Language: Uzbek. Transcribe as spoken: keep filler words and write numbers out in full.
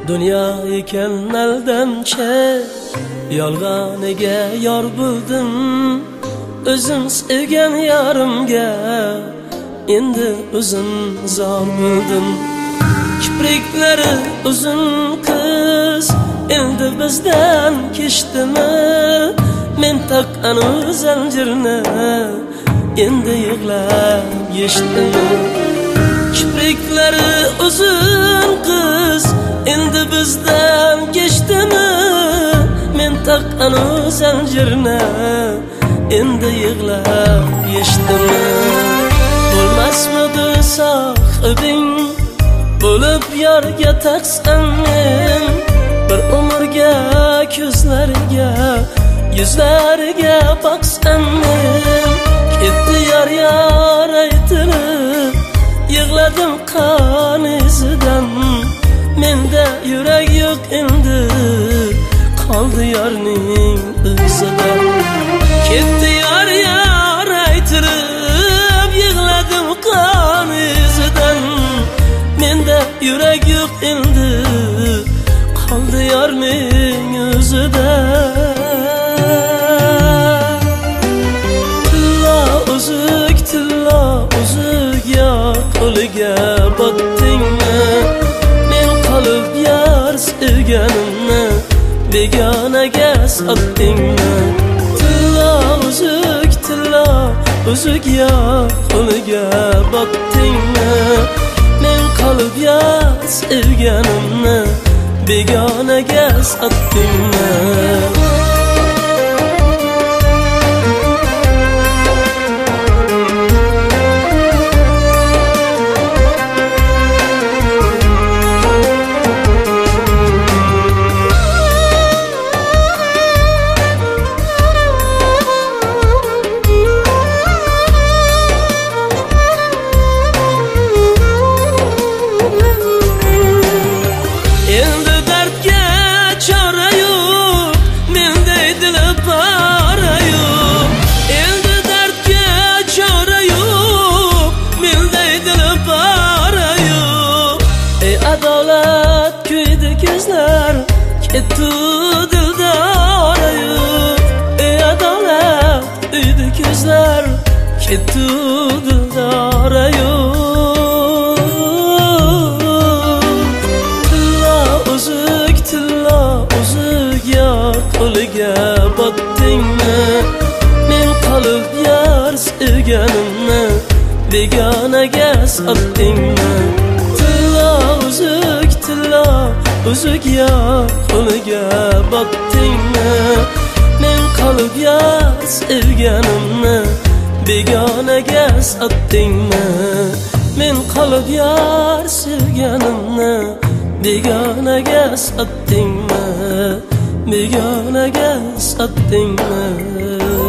Dünya ekan aldamchi, yolg'oniga yor bo'ldim. O'zim sevgan yarimga endi o'zim zor bo'ldim. Kipriklari uzun qiz endi bizdan keshdimi? Men taqqan zanjirni endi yig'lab yeshdimi? Kipriklari uzun qiz endi bizdan keshdimi? Men taqqan zanjirni endi yig'lab yeshdimi? Bo'lmasmidi sohibing bo'lib yorga taqsan men? Bir umrga ko'zlariga yuzlariga boqsan men? Ketdi yar yar aytilib yig'ladim qon izidan. Menda yurak yo'q endi qoldi yarning izidan. Ketdi yar yar aytilib yig'ladim qon izidan. Menda yurak yo'q endi qoldi yarning izidan. Tilla uzuk tilla uzuk ya qo'liga botdingmi? Men qolib yar sevganimni begonaga sotdingmi? Tilla uzuk tilla uzuk ya qo'liga botdingmi? Men qolib yar sevganimni begonaga sotdingmi? Adolat kuydi ko'zlar ketdi dildora yo'q. Ey adolat kuydi ko'zlar ketdi dildora yo'q. Tilla uzuk tilla uzuk ya qo'liga botdingmi? Men qolib yar sevganimni begonaga sotdingmi? Uzuk tilla uzuk ya qo'liga botdingmi? Men qolib yar sevganimni begonaga sotdingmi? Men qolib yar sevganimni begonaga sotdingmi? Begonaga sotdingmi?